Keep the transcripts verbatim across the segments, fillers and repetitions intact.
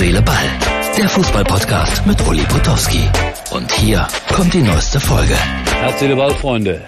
Seele, Ball. Der Fußball-Podcast mit Uli Potowski. Und hier kommt die neueste Folge. Herz, Seele, Ball, Freunde.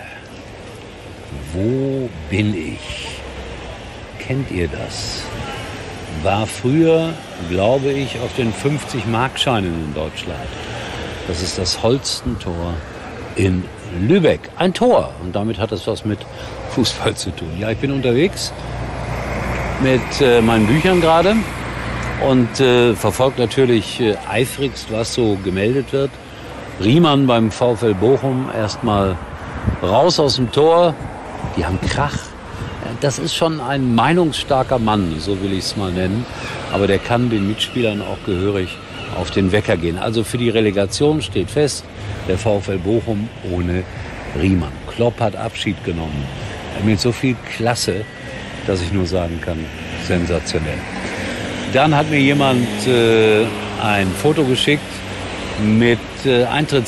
Wo bin ich? Kennt ihr das? War früher, glaube ich, auf den fünfzig Markscheinen in Deutschland. Das ist das Holstentor in Lübeck. Ein Tor. Und damit hat es was mit Fußball zu tun. Ja, ich bin unterwegs mit äh, meinen Büchern gerade und äh, verfolgt natürlich äh, eifrigst, was so gemeldet wird. Riemann beim VfL Bochum erstmal raus aus dem Tor. Die haben Krach. Das ist schon ein meinungsstarker Mann, so will ich es mal nennen. Aber der kann den Mitspielern auch gehörig auf den Wecker gehen. Also für die Relegation steht fest, der VfL Bochum ohne Riemann. Klopp hat Abschied genommen. Mit so viel Klasse, dass ich nur sagen kann, sensationell. Dann hat mir jemand äh, ein Foto geschickt mit äh,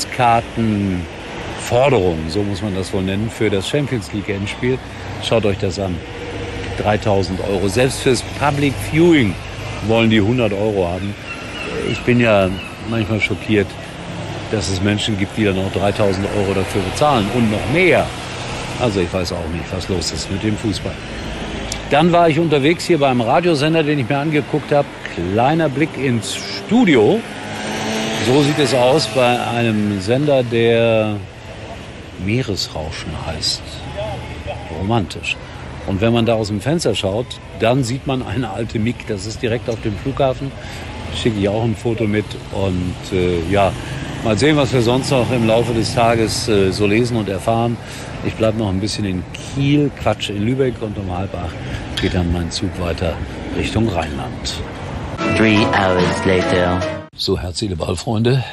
Eintrittskartenforderungen, so muss man das wohl nennen, für das Champions League Endspiel. Schaut euch das an. dreitausend Euro. Selbst fürs Public Viewing wollen die hundert Euro haben. Ich bin ja manchmal schockiert, dass es Menschen gibt, die dann auch dreitausend Euro dafür bezahlen und noch mehr. Also ich weiß auch nicht, was los ist mit dem Fußball. Dann war ich unterwegs hier beim Radiosender, den ich mir angeguckt habe. Kleiner Blick ins Studio. So sieht es aus bei einem Sender, der Meeresrauschen heißt. Romantisch. Und wenn man da aus dem Fenster schaut, dann sieht man eine alte M I G. Das ist direkt auf dem Flughafen. Schicke ich auch ein Foto mit. Und äh, ja, mal sehen, was wir sonst noch im Laufe des Tages äh, so lesen und erfahren. Ich bleibe noch ein bisschen in Kiel, Quatsch in Lübeck und um halb acht geht dann mein Zug weiter Richtung Rheinland. Three hours later. So, Herz, Seele, Ball, Freunde.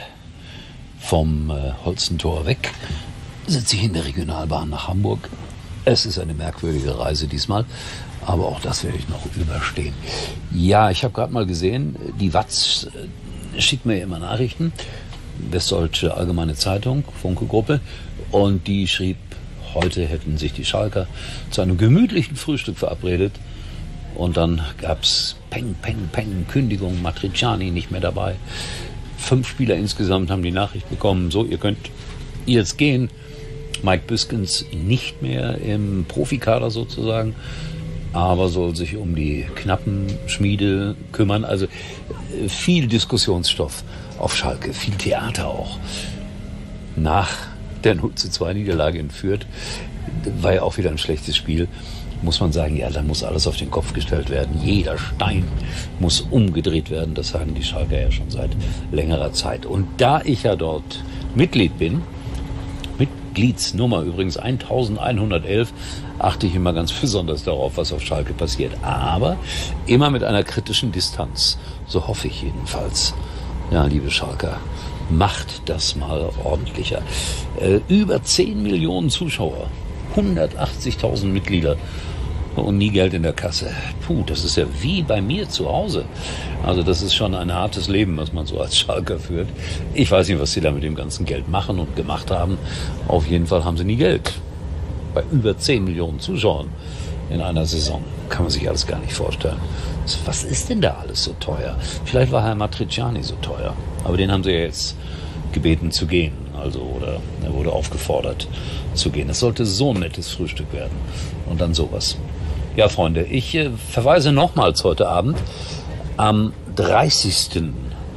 Vom äh, Holstentor weg sitze ich in der Regionalbahn nach Hamburg. Es ist eine merkwürdige Reise diesmal, aber auch das werde ich noch überstehen. Ja, ich habe gerade mal gesehen, die Watz äh, schickt mir immer Nachrichten. Westdeutsche Allgemeine Zeitung, Funke-Gruppe, und die schrieb, heute hätten sich die Schalker zu einem gemütlichen Frühstück verabredet. Und dann gab's Peng, Peng, Peng, Kündigung, Matriciani nicht mehr dabei. Fünf Spieler insgesamt haben die Nachricht bekommen, so, ihr könnt jetzt gehen. Mike Büskens nicht mehr im Profikader sozusagen, aber soll sich um die Knappenschmiede kümmern. Also viel Diskussionsstoff auf Schalke, viel Theater auch. Nach der null zu zwei Niederlage in Fürth war ja auch wieder ein schlechtes Spiel. Muss man sagen, ja, da muss alles auf den Kopf gestellt werden. Jeder Stein muss umgedreht werden. Das sagen die Schalker ja schon seit längerer Zeit. Und da ich ja dort Mitglied bin, Mitgliedsnummer übrigens elfhundertelf, achte ich immer ganz besonders darauf, was auf Schalke passiert. Aber immer mit einer kritischen Distanz. So hoffe ich jedenfalls. Ja, liebe Schalker, macht das mal ordentlicher. Äh, über zehn Millionen Zuschauer, hundertachtzigtausend Mitglieder und nie Geld in der Kasse. Puh, das ist ja wie bei mir zu Hause. Also das ist schon ein hartes Leben, was man so als Schalker führt. Ich weiß nicht, was sie da mit dem ganzen Geld machen und gemacht haben. Auf jeden Fall haben sie nie Geld. Bei über zehn Millionen Zuschauern in einer Saison kann man sich alles gar nicht vorstellen. Was ist denn da alles so teuer? Vielleicht war Herr Matriciani so teuer, aber den haben sie ja jetzt gebeten zu gehen. Also, oder er wurde aufgefordert zu gehen. Es sollte so ein nettes Frühstück werden. Und dann sowas. Ja, Freunde, ich äh, verweise nochmals heute Abend am dreißigsten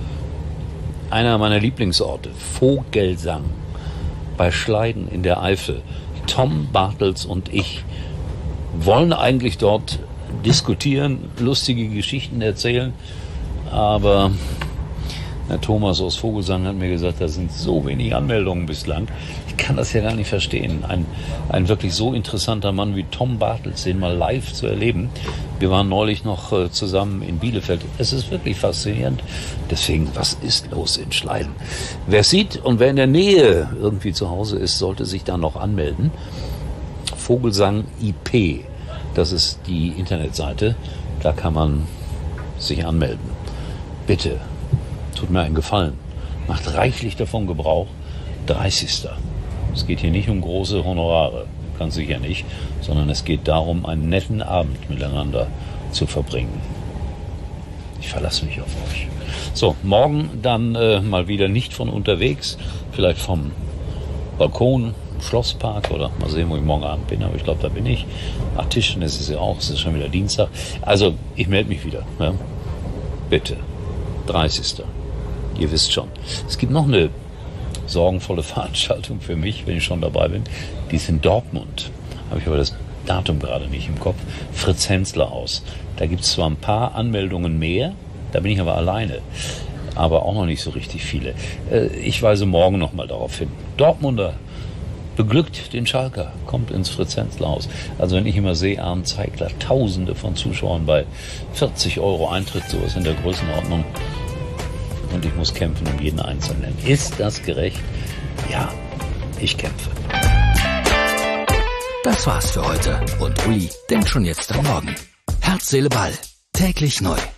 einer meiner Lieblingsorte, Vogelsang, bei Schleiden in der Eifel. Tom Bartels und ich wollen eigentlich dort diskutieren, lustige Geschichten erzählen, aber Herr Thomas aus Vogelsang hat mir gesagt, da sind so wenig Anmeldungen bislang. Ich kann das ja gar nicht verstehen. Ein, ein wirklich so interessanter Mann wie Tom Bartels, den mal live zu erleben. Wir waren neulich noch äh, zusammen in Bielefeld. Es ist wirklich faszinierend. Deswegen, was ist los in Schleiden? Wer es sieht und wer in der Nähe irgendwie zu Hause ist, sollte sich da noch anmelden. Vogelsang I P, das ist die Internetseite. Da kann man sich anmelden. Bitte. Tut mir einen Gefallen. Macht reichlich davon Gebrauch. dreißigsten Es geht hier nicht um große Honorare, ganz sicher nicht, sondern es geht darum, einen netten Abend miteinander zu verbringen. Ich verlasse mich auf euch. So, morgen dann äh, mal wieder nicht von unterwegs, vielleicht vom Balkon, Schlosspark oder mal sehen, wo ich morgen Abend bin, aber ich glaube, da bin ich. Ach, Tischtennis ist ja auch, es ist schon wieder Dienstag. Also, ich melde mich wieder. Ja? Bitte. dreißigsten Ihr wisst schon. Es gibt noch eine sorgenvolle Veranstaltung für mich, wenn ich schon dabei bin. Die ist in Dortmund. Habe ich aber das Datum gerade nicht im Kopf. Fritz Hensler aus. Da gibt es zwar ein paar Anmeldungen mehr, da bin ich aber alleine. Aber auch noch nicht so richtig viele. Ich weise morgen nochmal darauf hin. Dortmunder beglückt den Schalker, kommt ins Fritz Hensler Haus. Also wenn ich immer sehe, Arndt Zeigler, Tausende von Zuschauern bei vierzig Euro Eintritt, sowas in der Größenordnung. Und ich muss kämpfen um jeden Einzelnen. Ist das gerecht? Ja, ich kämpfe. Das war's für heute. Und Uli denkt schon jetzt am Morgen. Herz, Seele, Ball. Täglich neu.